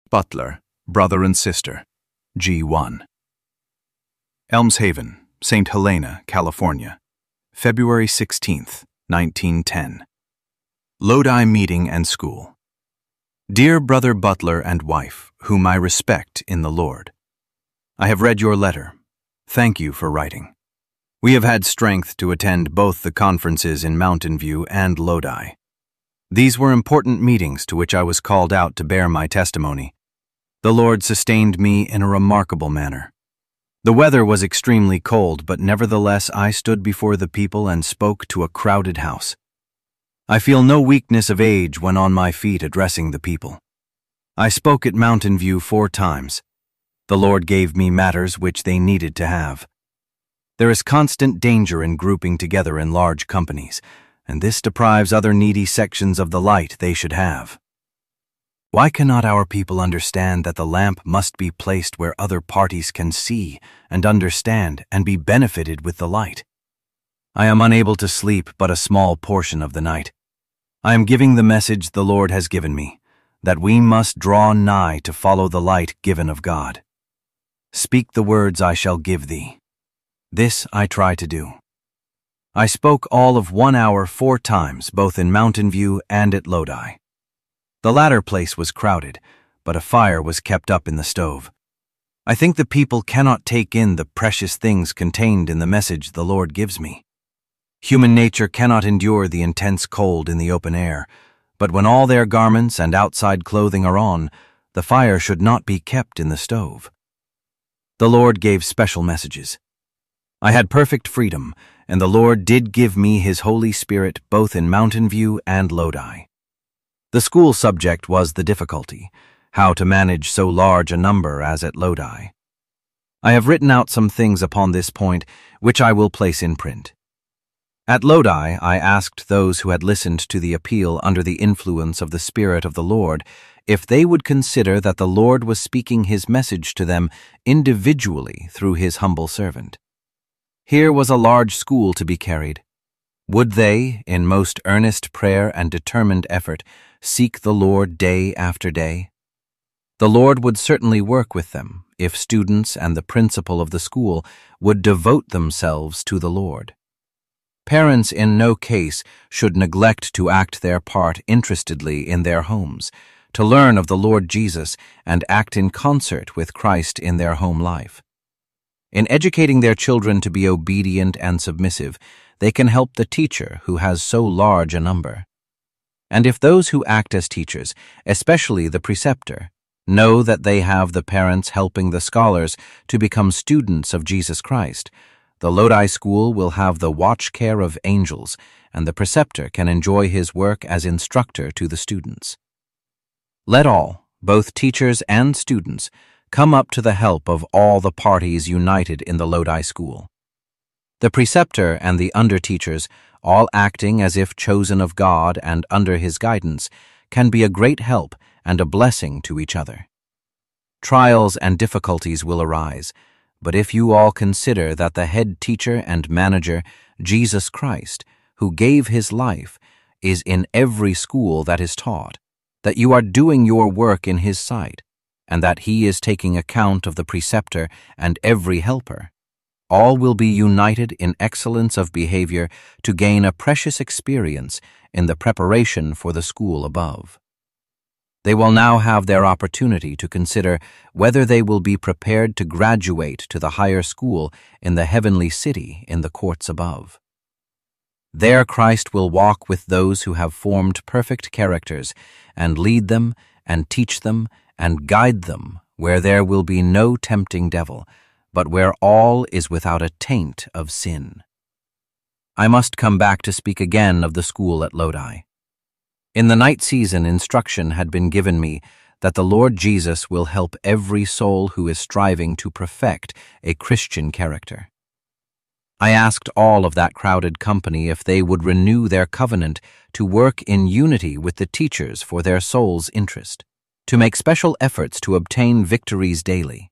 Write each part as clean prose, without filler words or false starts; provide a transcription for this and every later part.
Butler, brother and sister, G1. Elms Haven, St. Helena, California, February 16, 1910. Lodi Meeting and School. Dear Brother Butler and wife, whom I respect in the Lord, I have read your letter. Thank you for writing. We have had strength to attend both the conferences in Mountain View and Lodi. These were important meetings to which I was called out to bear my testimony. The Lord sustained me in a remarkable manner. The weather was extremely cold, but nevertheless I stood before the people and spoke to a crowded house. I feel no weakness of age when on my feet addressing the people. I spoke at Mountain View 4 times. The Lord gave me matters which they needed to have. There is constant danger in grouping together in large companies, and this deprives other needy sections of the light they should have. Why cannot our people understand that the lamp must be placed where other parties can see and understand and be benefited with the light? I am unable to sleep but a small portion of the night. I am giving the message the Lord has given me, that we must draw nigh to follow the light given of God. Speak the words I shall give thee. This I try to do. I spoke all of 1 hour 4 times, both in Mountain View and at Lodi. The latter place was crowded, but a fire was kept up in the stove. I think the people cannot take in the precious things contained in the message the Lord gives me. Human nature cannot endure the intense cold in the open air, but when all their garments and outside clothing are on, the fire should not be kept in the stove. The Lord gave special messages. I had perfect freedom, and the Lord did give me His Holy Spirit both in Mountain View and Lodi. The school subject was the difficulty, how to manage so large a number as at Lodi. I have written out some things upon this point, which I will place in print. At Lodi, I asked those who had listened to the appeal under the influence of the Spirit of the Lord if they would consider that the Lord was speaking His message to them individually through His humble servant. Here was a large school to be carried. Would they, in most earnest prayer and determined effort, seek the Lord day after day? The Lord would certainly work with them if students and the principal of the school would devote themselves to the Lord. Parents in no case should neglect to act their part interestedly in their homes, to learn of the Lord Jesus and act in concert with Christ in their home life. In educating their children to be obedient and submissive, they can help the teacher who has so large a number. And if those who act as teachers, especially the preceptor, know that they have the parents helping the scholars to become students of Jesus Christ, the Lodi School will have the watch care of angels, and the preceptor can enjoy his work as instructor to the students. Let all, both teachers and students, come up to the help of all the parties united in the Lodi School. The preceptor and the under-teachers, all acting as if chosen of God and under His guidance, can be a great help and a blessing to each other. Trials and difficulties will arise, but if you all consider that the head teacher and manager, Jesus Christ, who gave His life, is in every school that is taught, that you are doing your work in His sight, and that He is taking account of the preceptor and every helper, all will be united in excellence of behavior to gain a precious experience in the preparation for the school above. They will now have their opportunity to consider whether they will be prepared to graduate to the higher school in the heavenly city in the courts above. There Christ will walk with those who have formed perfect characters and lead them and teach them and guide them where there will be no tempting devil, but where all is without a taint of sin. I must come back to speak again of the school at Lodi. In the night season, instruction had been given me that the Lord Jesus will help every soul who is striving to perfect a Christian character. I asked all of that crowded company if they would renew their covenant to work in unity with the teachers for their soul's interest, to make special efforts to obtain victories daily.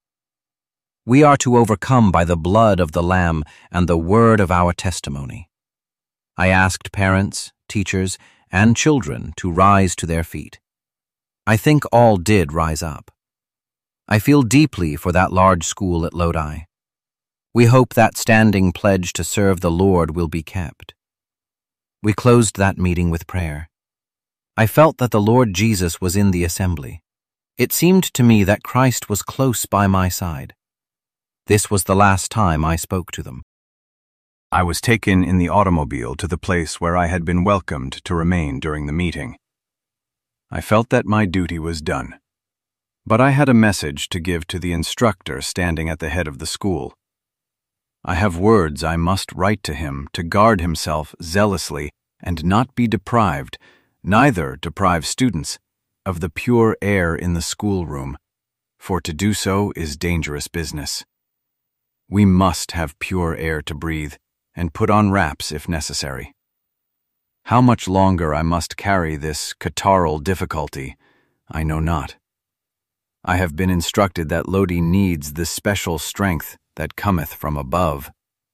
We are to overcome by the blood of the Lamb and the word of our testimony. I asked parents, teachers, and children to rise to their feet. I think all did rise up. I feel deeply for that large school at Lodi. We hope that standing pledge to serve the Lord will be kept. We closed that meeting with prayer. I felt that the Lord Jesus was in the assembly. It seemed to me that Christ was close by my side. This was the last time I spoke to them. I was taken in the automobile to the place where I had been welcomed to remain during the meeting. I felt that my duty was done, but I had a message to give to the instructor standing at the head of the school. I have words I must write to him to guard himself zealously and not be deprived, neither deprive students, of the pure air in the schoolroom, for to do so is dangerous business. We must have pure air to breathe, and put on wraps if necessary. How much longer I must carry this catarrhal difficulty, I know not. I have been instructed that Lodi needs the special strength that cometh from above.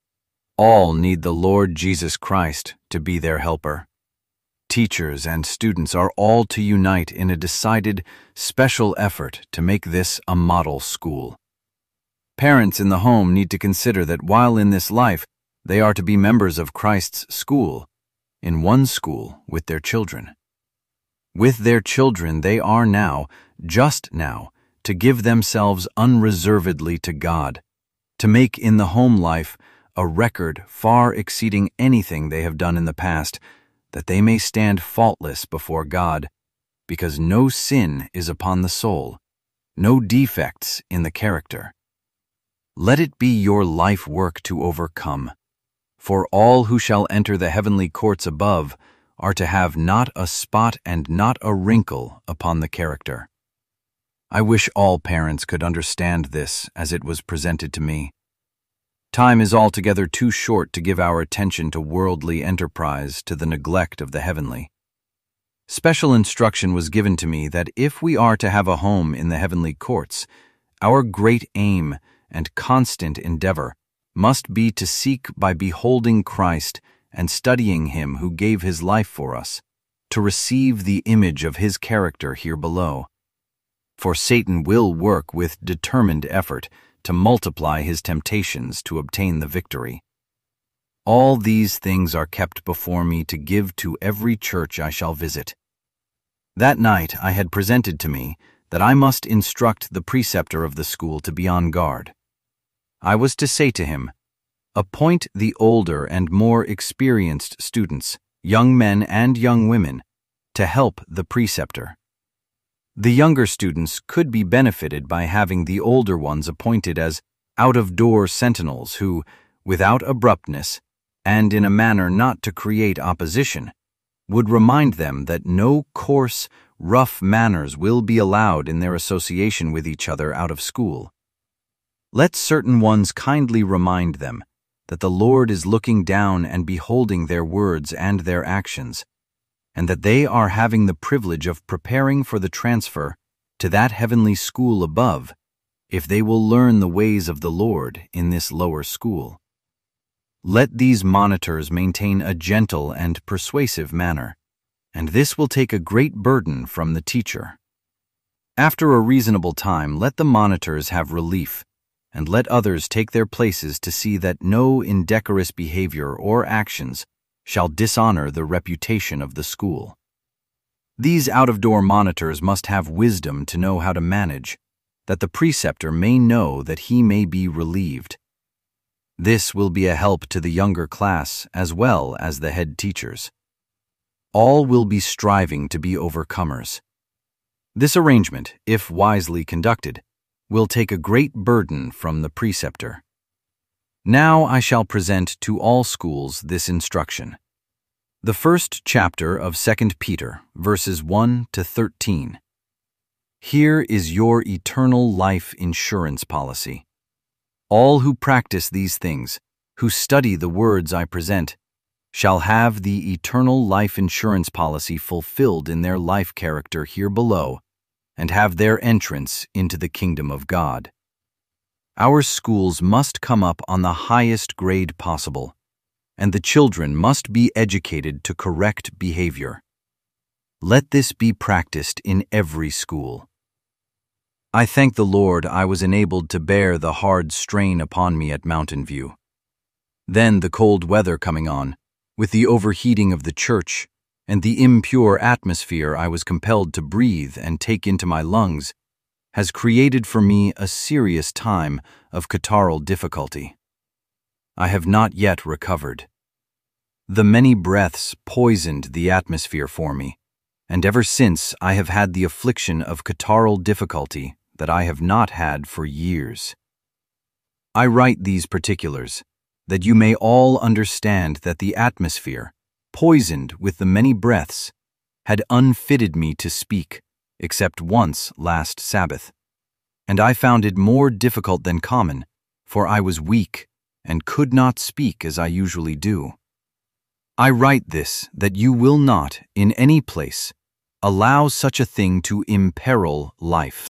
All need the Lord Jesus Christ to be their helper. Teachers and students are all to unite in a decided, special effort to make this a model school. Parents in the home need to consider that while in this life, they are to be members of Christ's school, in one school with their children. With their children, they are now, just now, to give themselves unreservedly to God, to make in the home life a record far exceeding anything they have done in the past, that they may stand faultless before God, because no sin is upon the soul, no defects in the character. Let it be your life work to overcome, for all who shall enter the heavenly courts above are to have not a spot and not a wrinkle upon the character. I wish all parents could understand this as it was presented to me. Time is altogether too short to give our attention to worldly enterprise to the neglect of the heavenly. Special instruction was given to me that if we are to have a home in the heavenly courts, our great aim and constant endeavor must be to seek by beholding Christ and studying Him who gave His life for us, to receive the image of His character here below. For Satan will work with determined effort to multiply his temptations to obtain the victory. All these things are kept before me to give to every church I shall visit. That night I had presented to me that I must instruct the preceptor of the school to be on guard. I was to say to him, "Appoint the older and more experienced students, young men and young women, to help the preceptor." The younger students could be benefited by having the older ones appointed as out-of-door sentinels who, without abruptness, and in a manner not to create opposition, would remind them that no coarse, rough manners will be allowed in their association with each other out of school. Let certain ones kindly remind them that the Lord is looking down and beholding their words and their actions, and that they are having the privilege of preparing for the transfer to that heavenly school above, if they will learn the ways of the Lord in this lower school. Let these monitors maintain a gentle and persuasive manner, and this will take a great burden from the teacher. After a reasonable time, let the monitors have relief, and let others take their places to see that no indecorous behavior or actions shall dishonor the reputation of the school. These out-of-door monitors must have wisdom to know how to manage, that the preceptor may know that he may be relieved. This will be a help to the younger class as well as the head teachers. All will be striving to be overcomers. This arrangement, if wisely conducted, will take a great burden from the preceptor. Now I shall present to all schools this instruction. The first chapter of 2 Peter, verses 1 to 13. Here is your eternal life insurance policy. All who practice these things, who study the words I present, shall have the eternal life insurance policy fulfilled in their life character here below, and have their entrance into the kingdom of God. Our schools must come up on the highest grade possible, and the children must be educated to correct behavior. Let this be practiced in every school. I thank the Lord I was enabled to bear the hard strain upon me at Mountain View. Then the cold weather coming on, with the overheating of the church, and the impure atmosphere I was compelled to breathe and take into my lungs, has created for me a serious time of catarrhal difficulty. I have not yet recovered. The many breaths poisoned the atmosphere for me, and ever since I have had the affliction of catarrhal difficulty that I have not had for years. I write these particulars that you may all understand that the atmosphere, poisoned with the many breaths, had unfitted me to speak, except once last Sabbath, and I found it more difficult than common, for I was weak and could not speak as I usually do. I write this that you will not, in any place, allow such a thing to imperil life.